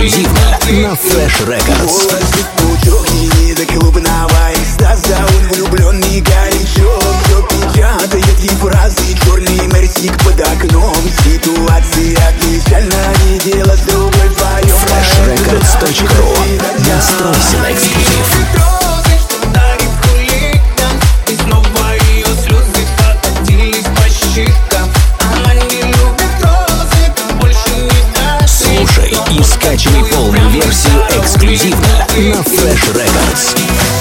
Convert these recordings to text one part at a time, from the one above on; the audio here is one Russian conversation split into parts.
эксклюзивно на Fresh Records. Пучок единок и лубновая экстаза, он влюбленный горячо. Все печатает ей фразы, черный мерсик под окном. Ситуация печально, видела с другой вдвоем. FreshRecords.ru. Настройся на эксклюзив. Слушай и скачивай полную версию эксклюзивно на Fresh Records.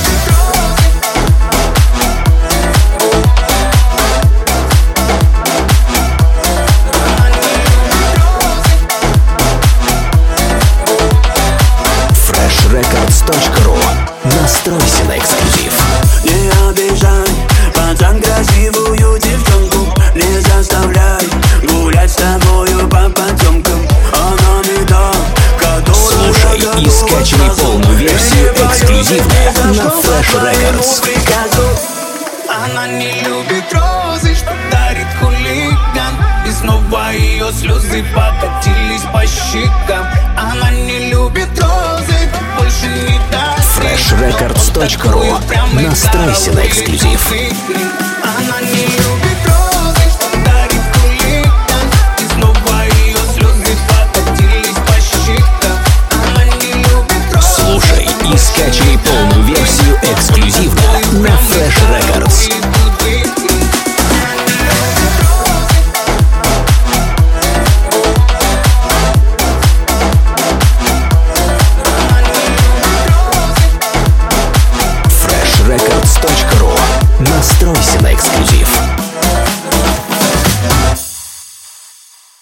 FreshRecords.ru. Настройся на эксклюзив. Не обижай, пацан, красивую девчонку не заставляй гулять с тобою по потемкам. Она не та, которая... Слушай и скачивай полную версию эксклюзивно на Fresh Records. Она не любит розы, что дарит хулиган. И снова ее слезы покатились по щекам. Она не любит розы, больше не даст. FreshRecords.ru. Настройся на эксклюзив. Она не любит розы, что дарит хулиган. И снова ее слезы покатились по щекам. Она не любит розы. Слушай и скачивай полную версию эксклюзивно на Fresh Records. FreshRecords.ru. Настройся на эксклюзив.